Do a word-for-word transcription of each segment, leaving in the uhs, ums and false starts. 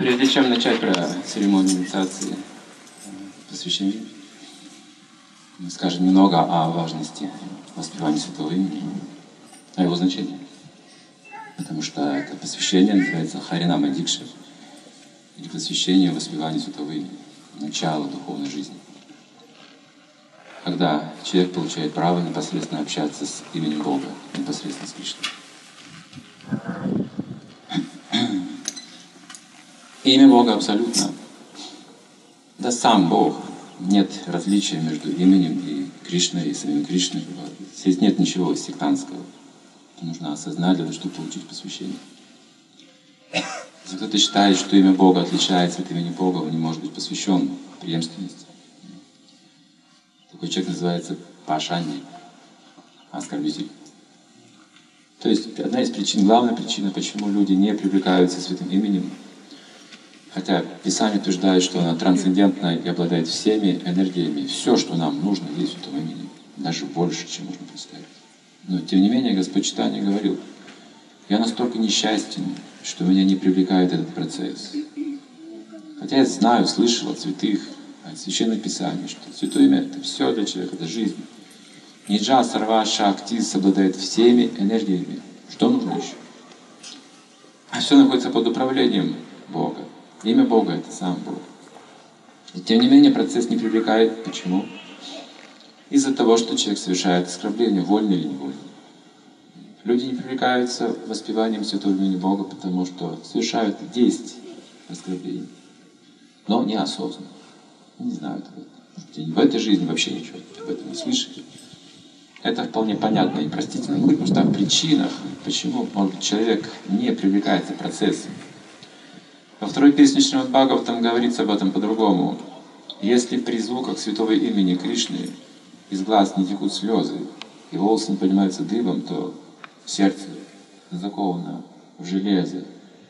Прежде чем начать про церемонию инициации посвящения, мы скажем немного о важности воспевания Святого Имени, о его значении. Потому что это посвящение называется Харинама Дикша, или посвящение воспеванию Святого Имени, начало духовной жизни. Когда человек получает право непосредственно общаться с именем Бога, непосредственно с Кришной. Имя Бога абсолютно. Да сам Бог. Нет различия между именем и Кришной, и самим Кришной. Здесь нет ничего сектантского. Это нужно осознать для того, чтобы получить посвящение. Если кто-то считает, что имя Бога отличается от имени Бога, он не может быть посвящен преемственности. Такой человек называется пашанни, оскорбитель. То есть одна из причин, главная причина, почему люди не привлекаются святым именем, хотя Писание утверждает, что оно трансцендентно и обладает всеми энергиями, все, что нам нужно, есть в этом имени, даже больше, чем можно представить. Но тем не менее, Господь Чайтанья говорил: я настолько несчастен, что меня не привлекает этот процесс. Хотя я знаю, слышал от святых, от Священных Писаний, что Святое Имя — это все для человека, это жизнь. Ниджа Сарва Шактис обладает всеми энергиями. Что нужно еще? А все находится под управлением Бога. Имя Бога — это сам Бог. И тем не менее процесс не привлекает. Почему? Из-за того, что человек совершает оскорбление, вольно или невольно. Люди не привлекаются воспеванием Святого Имени Бога, потому что совершают десять оскорблений, но неосознанно. Не знают об этом. В этой жизни вообще ничего об этом не слышали. Это вполне понятно и простительно, потому что в причинах, почему, может быть, человек не привлекается процессом. Во второй песне Шримад Бхагаватам говорится об этом по-другому. Если при звуках святого имени Кришны из глаз не текут слезы, и волосы не поднимаются дыбом, то сердце заковано в железо.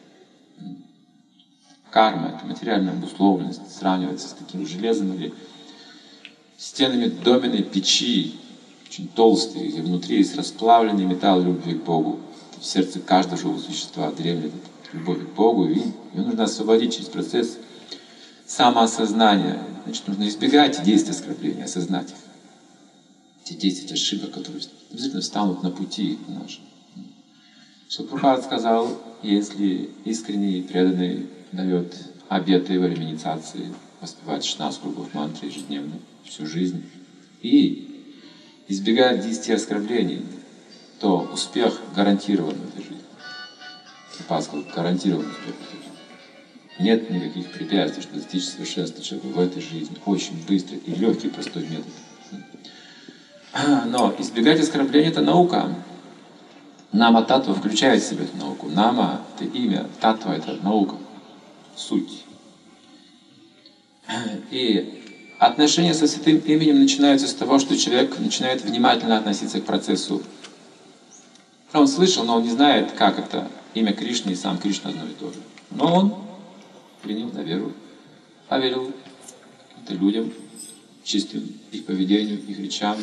Карма, это материальная обусловленность, сравнивается с таким железом или стенами доменной печи, очень толстые, где внутри есть расплавленный металл любви к Богу. В сердце каждого живого существа дремлет любовь к Богу, и ее нужно освободить через процесс самоосознания. Значит, нужно избегать действий оскорбления, осознать их. Те десять ошибок, которые обязательно встанут на пути нашем. Шрила Прабхупада сказал: если искренний и преданный дает обеты во время инициации воспевать шестнадцать кругов мантры ежедневно, всю жизнь, и избегает десяти оскорблений, то успех гарантирован в этой жизни. Прабхупада сказал: гарантирован успех в этой жизни. Нет никаких препятствий, чтобы достичь совершенства человека в этой жизни. Очень быстрый и легкий, простой метод. Но избегать оскорбления — это наука. Нама Татва включает в себя эту науку. Нама — это имя, Татва — это наука, суть. И отношения со святым именем начинаются с того, что человек начинает внимательно относиться к процессу. Он слышал, но он не знает, как это. Имя Кришны и сам Кришна одно и то же. Но он принял на веру, поверил это людям, чистым их поведению, их речам,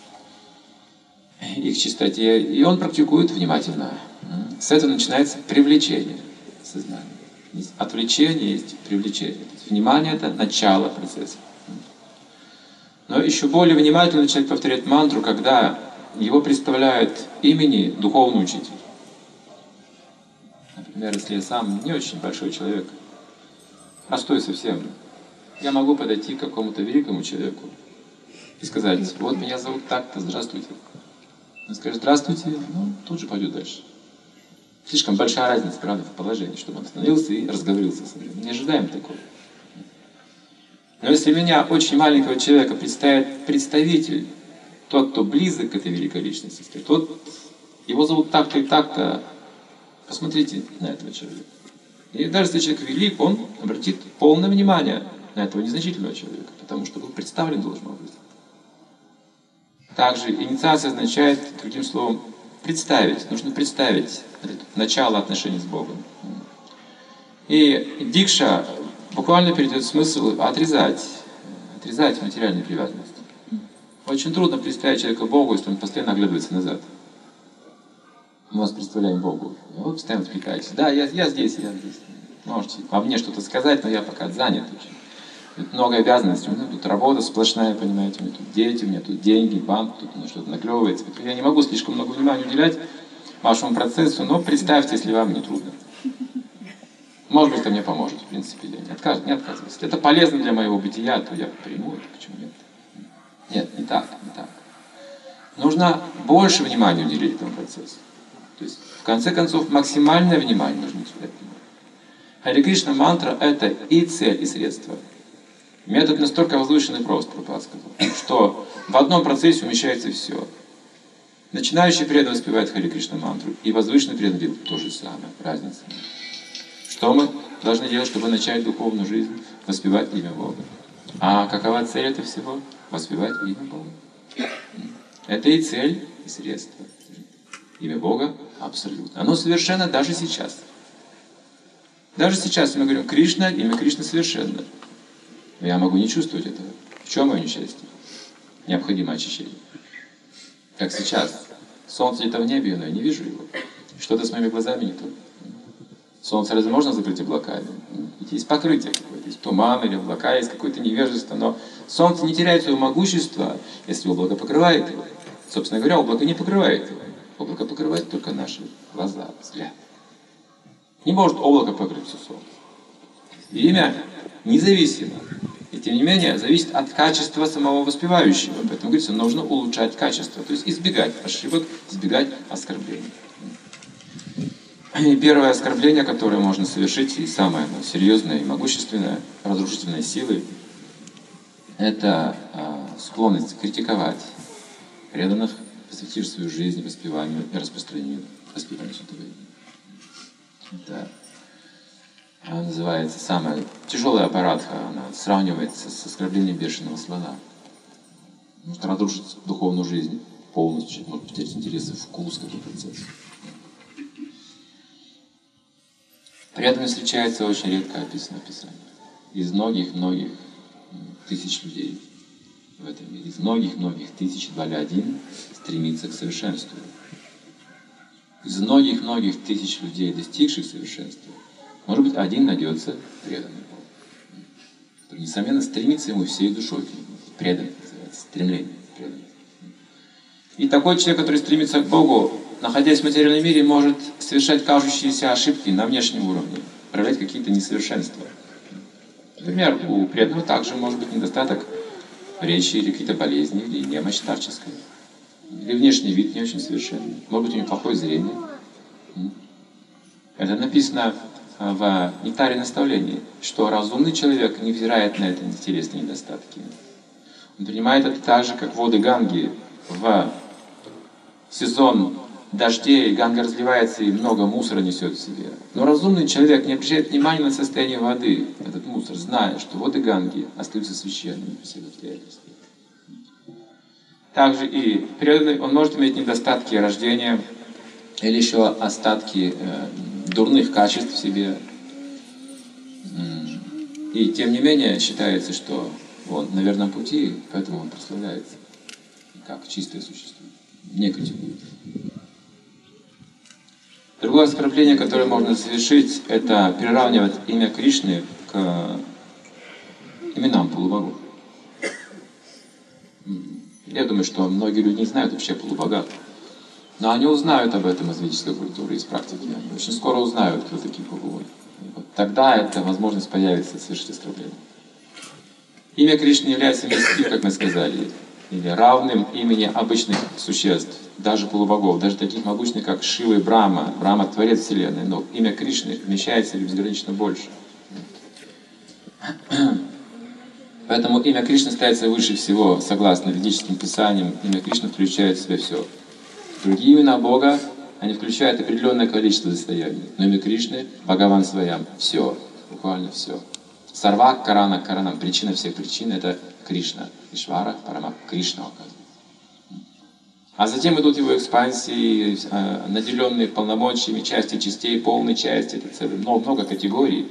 их чистоте. И он практикует внимательно. С этого начинается привлечение сознания. Есть отвлечение, есть привлечение. Внимание — это начало процесса. Но еще более внимательно человек повторяет мантру, когда его представляет имени духовный учитель. Например, если я сам не очень большой человек, простой совсем, я могу подойти к какому-то великому человеку и сказать: вот меня зовут так-то, здравствуйте. Он скажет: здравствуйте, ну, тут же пойдет дальше. Слишком большая разница, правда, в положении, чтобы он остановился и разговорился со мной. Мы не ожидаем такого. Но если меня, очень маленького человека, представит представитель, тот, кто близок к этой великой личности, скажет: вот его зовут так-то и так-то, посмотрите на этого человека. И даже если человек велик, он обратит полное внимание на этого незначительного человека, потому что был представлен должным образом. Также инициация означает, другим словом, представить. Нужно представить начало отношений с Богом. И дикша буквально перейдет смысл отрезать, отрезать материальную привязанность. Очень трудно представить человека Богу, если он постоянно оглядывается назад. Мы вас представляем Богу. И вы постоянно отвлекаетесь. Да, я, я здесь, я здесь. Можете во мне что-то сказать, но я пока занят очень. Тут много обязанностей, у меня тут работа сплошная, понимаете, у меня тут дети, у меня тут деньги, банк, тут что-то наклевывается. Я не могу слишком много внимания уделять вашему процессу, но представьте, если вам не трудно. Может быть, это мне поможет, в принципе, не, отказ, не отказывайтесь. Если это полезно для моего бытия, то я приму это, почему нет? Нет, не так, не так. Нужно больше внимания уделить этому процессу. То есть, в конце концов, максимальное внимание нужно уделять. Харе Кришна мантра — это и цель, и средство. Метод настолько возвышенный и прост, Прабхупада сказал, что в одном процессе умещается все. Начинающий преданный воспевает Харе Кришна мантру, и возвышенный преданный делает то же самое. Разница. Что мы должны делать, чтобы начать духовную жизнь? Воспевать имя Бога. А какова цель этого всего? Воспевать имя Бога. Это и цель, и средство. Имя Бога абсолютно. Оно совершенно даже сейчас. Даже сейчас мы говорим Кришна, имя Кришны совершенно. Но я могу не чувствовать этого. В чем мое несчастье? Необходимо очищение. Как сейчас. Солнце где-то в небе, но я не вижу его. Что-то с моими глазами не то. Солнце разве можно закрыть облаками? Есть покрытие какое-то, есть туман или облака, есть какое-то невежество, но солнце не теряет своего могущества, если облако покрывает его. Собственно говоря, облако не покрывает его. Облако покрывает только наши глаза, взгляд. Не может облако покрыть все солнце. Имя независимо. И тем не менее, зависит от качества самого воспевающего. Поэтому, говорится, нужно улучшать качество. То есть избегать ошибок, избегать оскорблений. И первое оскорбление, которое можно совершить, и самое ну, серьезное и могущественное, разрушительной силы, это э, склонность критиковать преданных, посвятив свою жизнь воспеванию и распространению воспевания Святого имени. Это она называется самая тяжелая аппаратха, она сравнивается с оскорблением бешеного слона. Может разрушить духовную жизнь полностью, может потерять интерес и вкус к этому процессу. Преданность встречается очень редко описано в Писании. Из многих-многих тысяч людей в этом мире, из многих-многих тысяч, едва ли один стремится к совершенству. Из многих-многих тысяч людей, достигших совершенства, может быть, один найдется преданный Богу, который, несомненно, стремится ему всей душой к нему. Преданный называется, стремление, преданность. И такой человек, который стремится к Богу, находясь в материальном мире, может совершать кажущиеся ошибки на внешнем уровне, проявлять какие-то несовершенства. Например, у преданного также может быть недостаток речи, или какие-то болезни, или немощь старческая. Или внешний вид не очень совершенный. Может быть, у него плохое зрение. Это написано в Нектаре наставлений, что разумный человек не взирает на это интересные недостатки. Он принимает это так же, как воды Ганги. В сезон дождей Ганга разливается и много мусора несет в себе. Но разумный человек не обращает внимания на состояние воды, этот мусор, зная, что воды Ганги остаются священными по всем обстоятельствам. Также и преданный, он может иметь недостатки рождения или еще остатки э, дурных качеств в себе. И тем не менее считается, что он на верном пути, поэтому он прославляется как чистое существо, не критикует. Другое оскорбление, которое можно совершить, это приравнивать имя Кришны к именам полубогов. Я думаю, что многие люди не знают вообще полубогов. Но они узнают об этом из ведической культуры, из практики. Они очень скоро узнают, кто такие полубоги. Вот тогда эта возможность появится совершить оскорбление. Имя Кришны является мирским, как мы сказали, или равным имени обычных существ, даже полубогов, даже таких могущественных, как Шива и Брахма. Брахма — творец Вселенной, но имя Кришны вмещается безгранично больше. Поэтому имя Кришны ставится выше всего, согласно ведическим писаниям. Имя Кришны включает в себя все. Другие имена Бога, они включают определенное количество состояний. Но имя Кришны, Бхагаван Сваям, все, буквально все. Сарвак, Карана, Каранам, причина всех причин — это Кришна. Ишвара, Парама, Кришна, оказывается. А затем идут его экспансии, наделенные полномочиями, части частей, полной части, это целый, много, много категорий.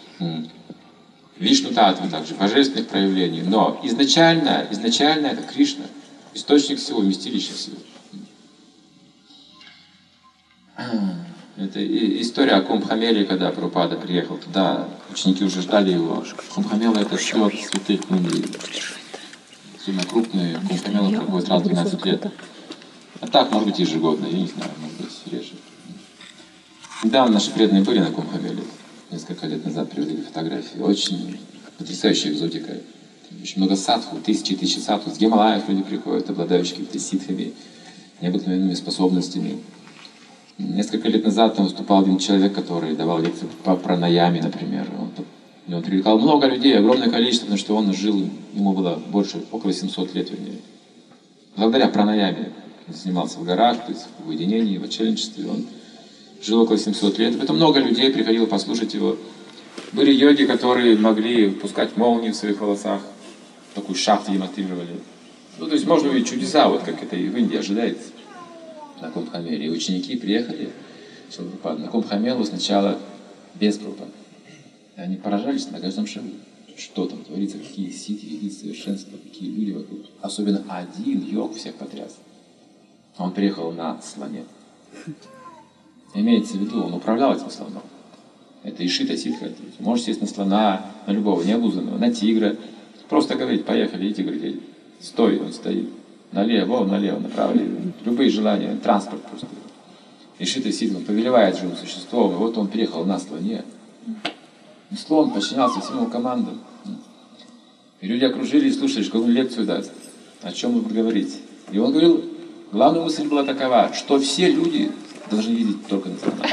Вишну Татвы также, божественных проявлений. Но изначально, изначально это Кришна, источник всего, вместилище всего. Это история о Кумбхамеле, когда Прабхупада приехал туда, ученики уже ждали его. Кумбхамела — это слет святых в Индии. Сильно крупные, Кумбхамела проходит раз в двенадцать лет. А так, может быть, ежегодно, я не знаю, может быть, реже. Недавно наши преданные были на Кумбхамеле, несколько лет назад приводили фотографии. Очень потрясающая экзотика. Очень много садху, тысячи и тысячи садху. С Гималаев люди приходят, обладающие какими-то ситхами, необыкновенными способностями. Несколько лет назад там выступал один человек, который давал лекции по пранаяме, например. Он, он привлекал много людей, огромное количество, потому что он жил, ему было больше, около семисот лет, вернее. Благодаря пранаяме. Он занимался в горах, то есть в уединении, в отшельничестве. Он жил около семисот лет. Поэтому много людей приходило послушать его. Были йоги, которые могли пускать молнии в своих волосах, такую шахту демонстрировали. Ну, то есть можно увидеть чудеса, вот как это и в Индии ожидается. На Кумбхамеле. И ученики приехали на Кумбхамелу сначала без Прабхупады. И они поражались на каждом шагу. Что там творится, какие ситхи, какие совершенства, какие люди вокруг. Особенно один йог всех потряс. Он приехал на слоне. Имеется в виду, он управлял этим слоном. Это Ишита ситха. Можешь сесть на слона, на любого необузданного, на тигра. Просто говорить, поехали, и тигр едет. Стой, он стоит. Налево, налево, направо. Любые желания, транспорт просто. Ишита ситха повелевает живым существом. И вот он приехал на слоне. И слон подчинялся всем его командам. И люди окружили и слушали, что он лекцию даст. О чем он будет говорить. И он говорил, главная мысль была такова, что все люди должны видеть только на слона.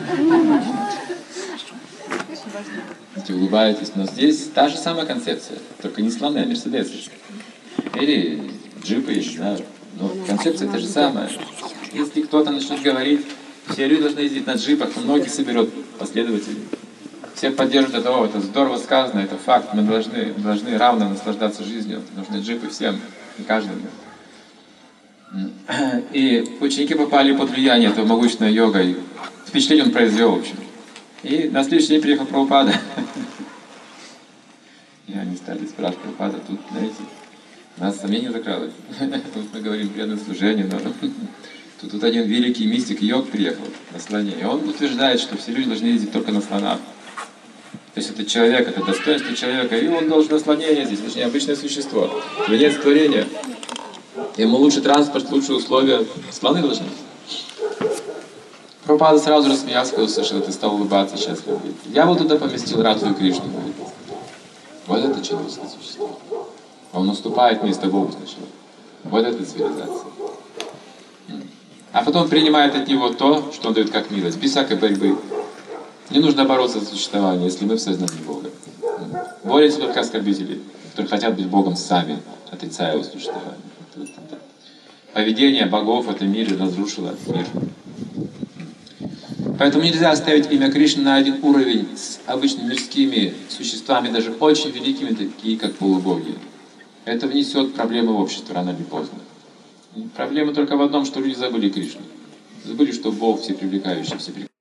Вы улыбаетесь, но здесь та же самая концепция, только не слоны, а мерседесы. Или джипы, я не знаю. Но концепция та же самая. Если кто-то начнет говорить, все люди должны ездить на джипах, то ноги соберет последователей. Все поддержат это, о, это здорово сказано, это факт, мы должны, должны равно наслаждаться жизнью. Нужны джипы всем и каждому. И ученики попали под влияние этого могущественного йога, и впечатление он произвел, в общем. И на следующий день приехал Прабхупада. И они стали спрашивать Прабхупада, тут, знаете, нас сомнение закралось. Тут мы говорим преданное служение, но тут, тут один великий мистик йог приехал на слоне, и он утверждает, что все люди должны ездить только на слонах. То есть это человек, это достоинство человека, и он должен на слоне ездить, это же необычное существо. Венец творения. Ему лучший транспорт, лучшие условия. Слоны должны. Прабхупада сразу рассмеялся, когда услышал это, стал улыбаться счастливо. Говорит, я вот туда поместил Радху и Кришну. Говорит. Вот это человеческое существо. Он уступает место Богу сначала. Вот это цивилизация. А потом принимает от него то, что он дает как милость, без всякой борьбы. Не нужно бороться за существование, если мы в сознании Бога. Борются только оскорбители, которые хотят быть Богом сами, отрицая его существование. Поведение богов в этом мире разрушило мир. Поэтому нельзя ставить имя Кришны на один уровень с обычными мирскими существами, даже очень великими, такие как полубоги. Это внесет проблемы в общество рано или поздно. И проблема только в одном, что люди забыли Кришну. Забыли, что Бог всепривлекающий, всепривлекающий.